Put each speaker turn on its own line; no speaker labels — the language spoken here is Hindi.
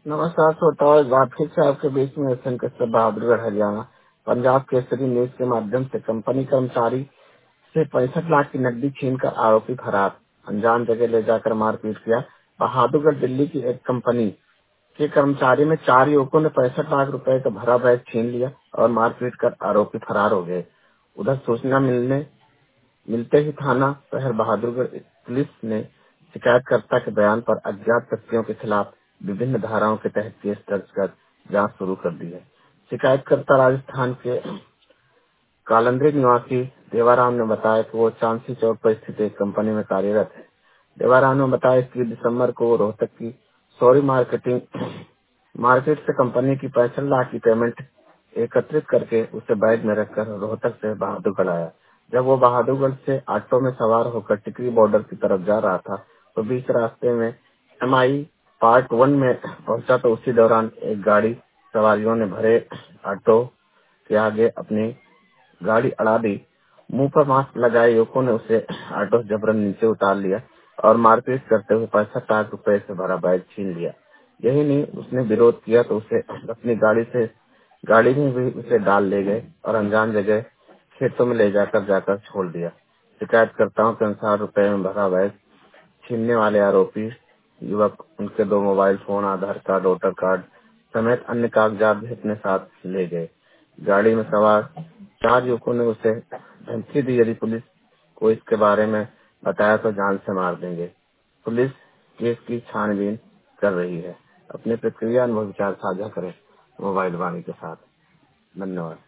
नमस्कार श्रोताओं, इस बार फिर से आपके बीच में शंकर से बहादुरगढ़ हरियाणा पंजाब केसरी न्यूज के माध्यम से कंपनी कर्मचारी से 65 लाख की नकदी छीन कर आरोपी फरार, अनजान जगह ले जाकर मारपीट किया। बहादुरगढ़ दिल्ली की एक कंपनी के कर्मचारी में 4 युवकों ने 65 लाख रुपए का भरा बैग छीन लिया और मारपीट कर आरोपी फरार हो गए। उधर सूचना मिलते ही थाना शहर बहादुरगढ़ पुलिस ने शिकायतकर्ता के बयान पर अज्ञात व्यक्तियों के खिलाफ विभिन्न धाराओं के तहत केस दर्ज कर जांच शुरू कर दी है। शिकायतकर्ता राजस्थान के कालंद्री निवासी देवाराम ने बताया कि वो चांसी चौक पर स्थित एक कंपनी में कार्यरत है। देवाराम ने बताया कि दिसंबर को वो रोहतक की सौरी मार्केट से कंपनी की 65 लाख की पेमेंट एकत्रित करके उसे बैग में रखकर रोहतक से बहादुरगढ़ आया। जब वो बहादुरगढ़ से ऑटो में सवार होकर टिकरी बॉर्डर की तरफ जा रहा था तो बीच रास्ते में MI पार्ट 1 में पहुंचा तो उसी दौरान एक गाड़ी सवारियों ने भरे ऑटो के आगे अपनी गाड़ी अड़ा दी। मुंह पर मास्क लगाए युवकों ने उसे ऑटो से जबरन नीचे उतार लिया और मारपीट करते हुए 65 लाख रुपए से भरा बैग छीन लिया। यही नहीं, उसने विरोध किया तो उसे अपनी गाड़ी में भी उसे डाल ले गए और अनजान जगह खेतों में ले जाकर छोड़ दिया। शिकायतकर्ताओं के अनुसार रुपए में भरा बैग छीनने वाले आरोपी युवक उनके 2 mobile phone, Aadhaar card, voter card समेत अन्य कागजात भी अपने साथ ले गए। गाड़ी में सवार 4 युवकों ने उसे धमकी दी, यदि पुलिस को इसके बारे में बताया तो जान से मार देंगे। पुलिस केस की छानबीन कर रही है। अपनी प्रतिक्रिया अनुभव विचार साझा करें मोबाइल वाणी के साथ। धन्यवाद।